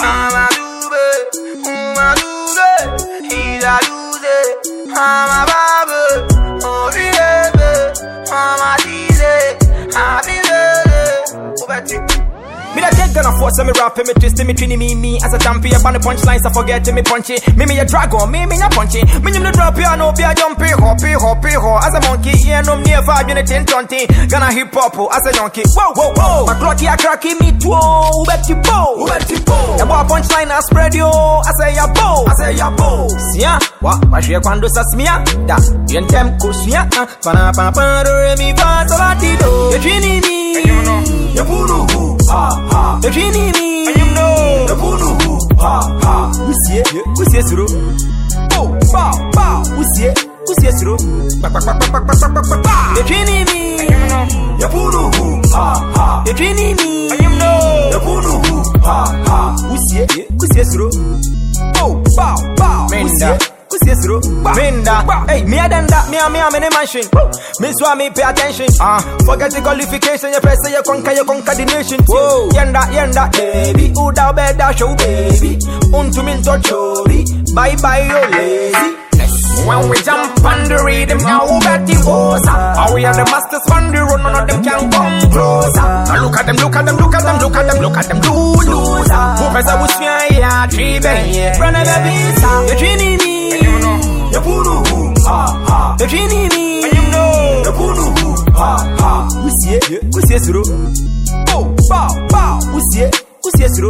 I'm a loser, he's a loser. I'm a baby, oh baby, I'm a teaser, I'm a baby. Me that take gonna force me rap me twist me trini me as a champion on the punchlines I forget me punchy me a dragon me a punchy me the drop piano be a jumpy hoppy as a monkey yeah no near 5 minutes 10-20 gonna hip hop as a donkey whoa my clocky a cracky me too who bet you bow the boy punchline I spread you I say ya bow sia what je quando sa smia da bien tem kusia pana pana re mi fa so la ti do you trini me you puru ha you trini me and you know you puru ha usie suru bow usie suru you trini me you puru ha you trini me and you know you puru ha usie suru bow Minda, hey, me a done that, me a many mansion. Me swa me pay attention. Forget the qualification, you press you conquer the nation. Whoa, yenda, baby, who thou better show, baby. Unto me to chori, bye, you lazy. When we jump on the rhythm, now who bet the boss? How we are the masters on the road, none of them can come closer. Now look at them, do loser. Who press a wish me a tree, baby. Run a baby, you trini me. You puru ha you trini me and you know you puru ha usie suru bow usie suru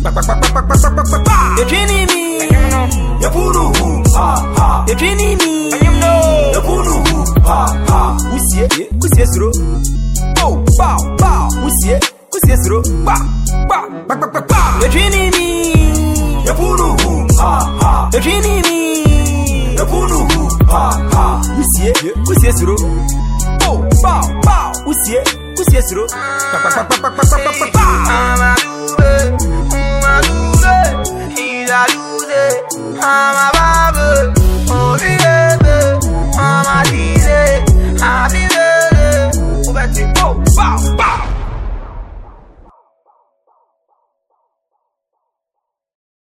you trini me and you know you puru ha you trini me and you know you puru ha usie suru bow usie suru you trini me you puru ha you trini me you puru ha usie suru bow usie suru I'm a loser,